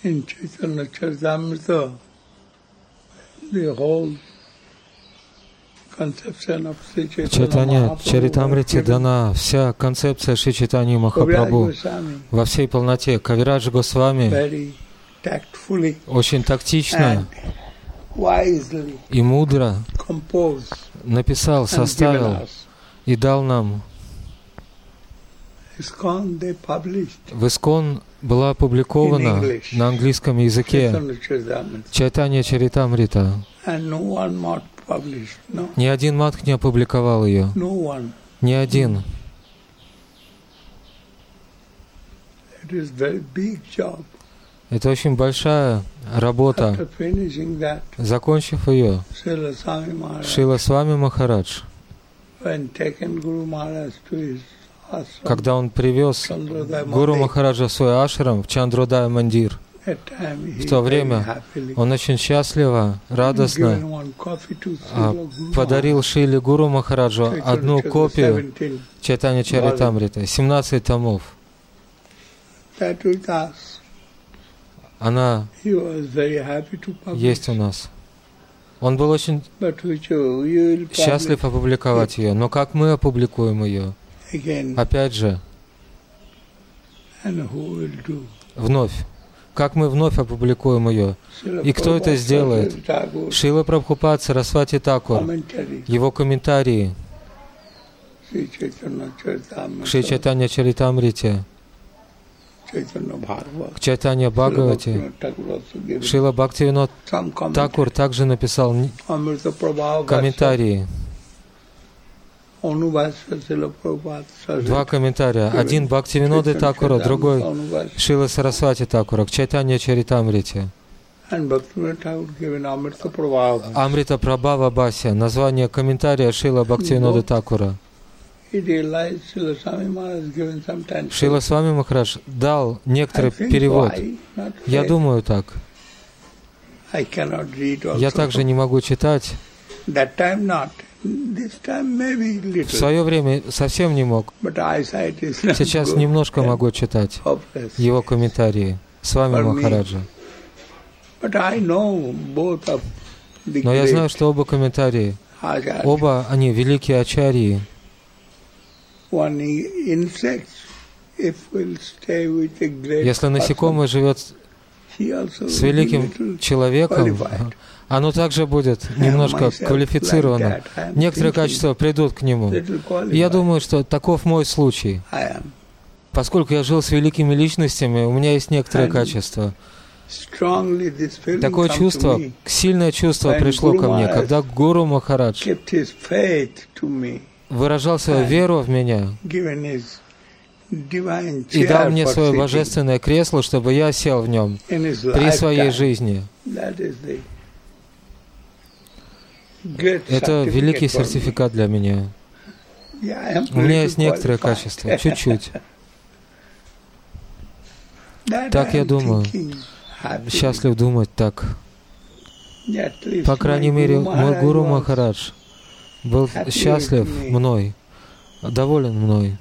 In Chaitanya Charitamrita, the whole conception of Sri В Chaitanya Чайтанья Mahaprabhu Чаритамрите дана вся концепция Шри Чайтаньи Махапрабху во всей полноте. Кавирадж Госвами very tactfully очень тактично and wisely и мудро composed написал, and given составил us. и дал нам. ISKCON they published В ИСККОН была опубликована на английском языке Chaitanya Charitamrita, Чайтанья Чаритамрита. and no one more published, no, Ни один матх не опубликовал ее. no one. Ни один. It is very big job. Это очень большая работа. After finishing that, Закончив ее, Srila Swami Maharaj, Шрила Свами Махарадж, when taken Guru Maharaj to his ashram, когда он привез Chandrodaya Гуру Mandir, Махараджа в свой ашрам в Чандродая Мандир, at time he в то very время happily он очень счастливо, given радостно one copy to Srila Guru подарил Шриле Гуру Махараджу Maharaj, одну Chaitanya копию 17. Чайтанья Чаритамриты, 17 томов. That with us, Она he was very happy to publish. есть у нас. Он был очень But which you will счастлив publish опубликовать ее. Но как мы опубликуем ее? again, Опять же, and who will do? вновь. Как мы вновь опубликуем ее? Srila И кто это Prabhupada сделает? Thakur, Шрила Прабхупад Сарасвати Такур, commentary, его комментарии Sri Chaitanya Charitamrita, к Шри Чайтанья Чаритамрите, Chaitanya Bhagavata, к Чайтанья Бхагавати, Srila Thakur also given Шрила Бхактивинод some commentary. Такур также написал Amrita Prabhava комментарии. Anubhashya Srila Prabhupada, Два комментария. Один Бхактивиноды Такура, другой Шрила Сарасвати Такура к Чайтанья Чаритамрите. and Bhaktivinoda Thakur given Amrita Prabhava. Амрита Прабхава Бася. Название комментария Шрила Бхактивинода Такура. He realized Srila Swami Maharaj given some time. Шрила Свами Махарадж дал I некоторый think перевод. why, not Я fair. думаю так. I cannot read also. Я также не могу читать. That time not. This time maybe В little. свое время совсем не мог. But eyesight is not Сейчас good немножко and могу читать hopeless. его комментарии с вами, For me. Махараджа. But I know both of the Но я знаю, great что оба комментарии, Acharya. оба они великие ачарьи. One insect, if will stay with a great Если person, насекомое живет he also с will be великим little человеком, qualified. оно также будет немножко myself квалифицировано. like that. I am Некоторые thinking качества придут к нему. little И я qualified. думаю, что таков мой случай. I am Поскольку я жил с великими личностями, у меня есть некоторые And качества. strongly this feeling Такое come to чувство, me. сильное чувство When пришло Guru ко мне, Maharaj когда Гуру Махарадж kept his faith to me, выражал свою веру в меня given his divine и дал chair мне for свое sitting божественное кресло, чтобы я сел в нем in his при своей lifetime. жизни. That is the great Это великий certificate for me. сертификат для меня. Yeah, I am У меня little есть некоторые qualified. качества, чуть-чуть. That Так I я am думаю. thinking happily. Счастлив думать так. At least По крайней my мере, Guru мой Maharaj Гуру was Махарадж был happy счастлив with me. мной, доволен мной.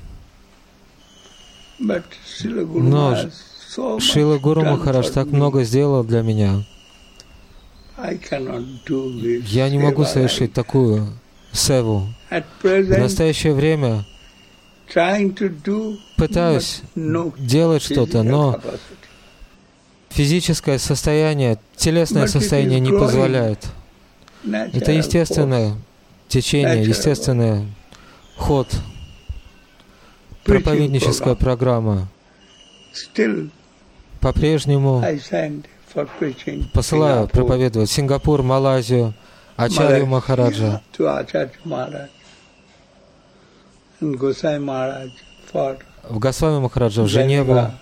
But Srila Guru Но Maharaj so much Шрила Гуру done Махарадж for так me. много сделал для меня. I cannot do this Я не могу seva совершить right. такую севу. At В present, настоящее время trying to do, пытаюсь but no делать что-то, physical но capacity. физическое состояние, телесное But it состояние is не growing. позволяет. Это Natural естественное force. течение, Natural естественный ход, Preaching проповедническая program. программа. Still, По-прежнему I send for preaching посылаю Singapore, проповедовать Сингапур, Малайзию, Ачарью Махараджа, to Acharya Maharaj and Gosai Maharaj for в Госвами Махараджа, в Женеву, Geneva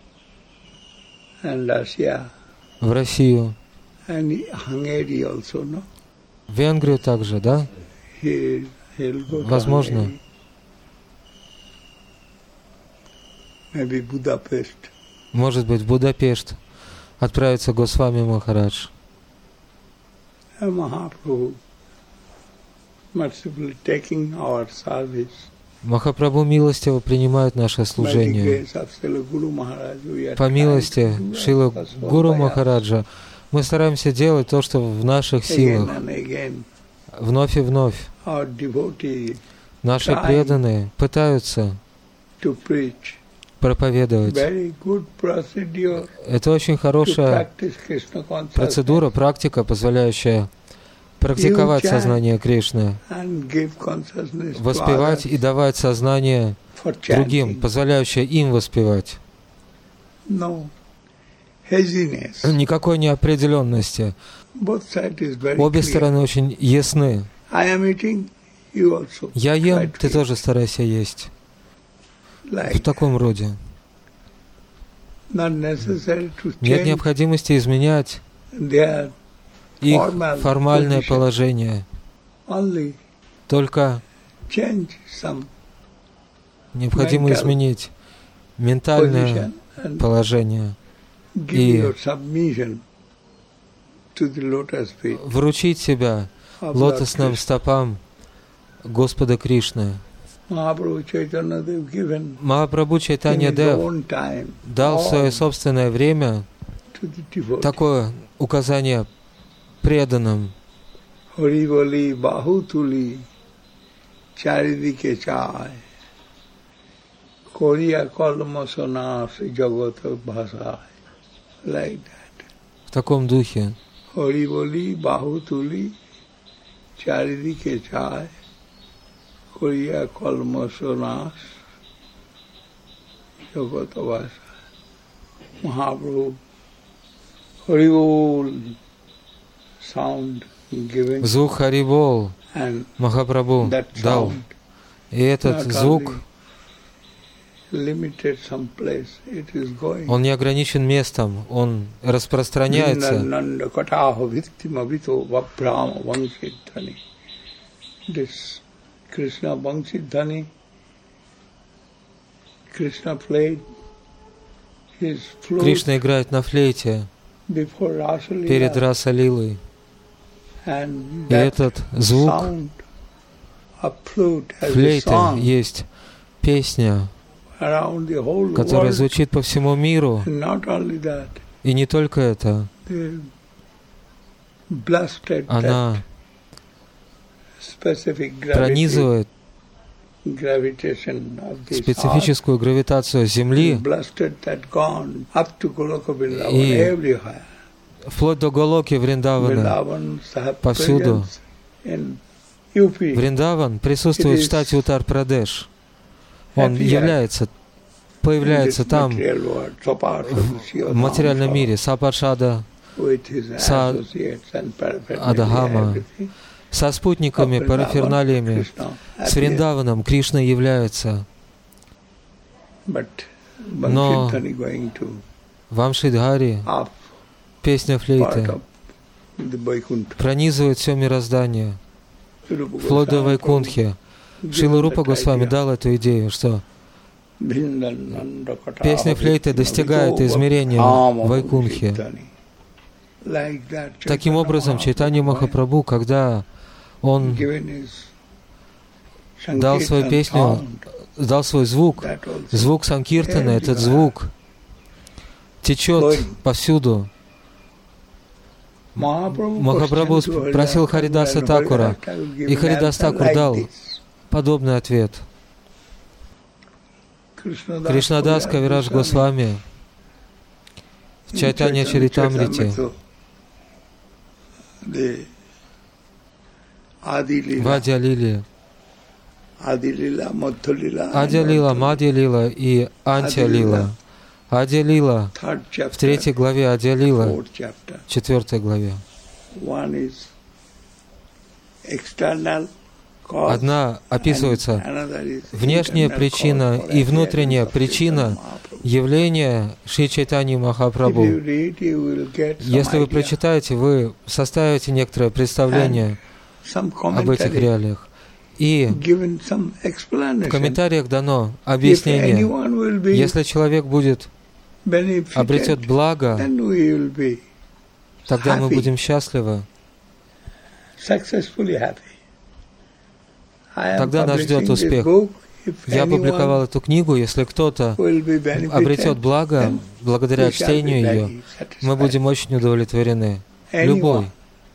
and Russia в Россию, and Hungary also, no? в Венгрию также, да? He'll go to Возможно. Hungary. Maybe Budapest. Может быть, в Будапешт отправится Госвами Махарадж. And Mahaprabhu mercifully taking our service Махапрабху милостиво принимает наше служение. По милости Шрила Гуру Махараджа мы стараемся делать то, что в наших силах. Вновь и вновь наши преданные пытаются проповедовать. Это очень хорошая процедура, практика, позволяющая практиковать сознание Кришны, воспевать и давать сознание другим, позволяющее им воспевать. Никакой неопределенности. Обе стороны очень ясны. Я ем, ты тоже старайся есть. В таком роде. Нет необходимости изменять их формальное положение. Только необходимо изменить ментальное положение и вручить себя лотосным стопам Господа Кришны. Махапрабху Чайтанья Дев дал в свое собственное время такое указание преданным. В таком духе. Звук Харибол Махапрабху дал. И этот звук, он не ограничен местом, он распространяется. Кришна играет на флейте перед Раса-лилой. И этот звук флейты есть песня, которая звучит по всему миру. И не только это. Она пронизывает специфическую гравитацию Земли и вплоть до Голоки Вриндавана повсюду. Вриндаван присутствует в штате Уттар-Прадеш. Он появляется там, в материальном мире, Сапаршада, Адагама, со спутниками, параферналиями, с Вриндаваном Кришна является. Но Вамшидхари, песня флейты, пронизывает все мироздание, вплоть до Вайкунтхи. Шрила Рупа Госвами дал эту идею, что песня флейты достигает измерения Вайкунтхи. Таким образом, Чайтанья Махапрабху, когда он дал свою песню, дал свой звук, звук Санкиртана, этот звук течет повсюду. Махапрабху спросил Харидаса Такура, и Харидас Такур дал подобный ответ. Кришнадас Кавирадж Госвами в Чайтанья Чаритамрите, в Ади-лиле, Ади-лила, Мадья-лила и Антья-лила. Ади-лила в 3 главе, Ади-лила в 4 главе. Одна описывается внешняя причина и внутренняя причина явления Шри Чайтаньи Махапрабху. Если вы прочитаете, вы составите некоторое представление об этих реалиях. И в комментариях дано объяснение. Если человек обретет благо, тогда мы будем счастливы. Тогда нас ждет успех. Я опубликовал эту книгу, если кто-то обретет благо благодаря чтению ее, мы будем очень удовлетворены. Любой.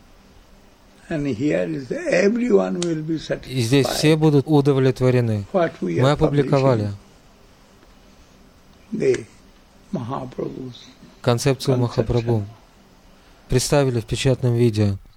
И здесь все будут удовлетворены. Мы опубликовали концепцию Махапрабху, представили в печатном виде.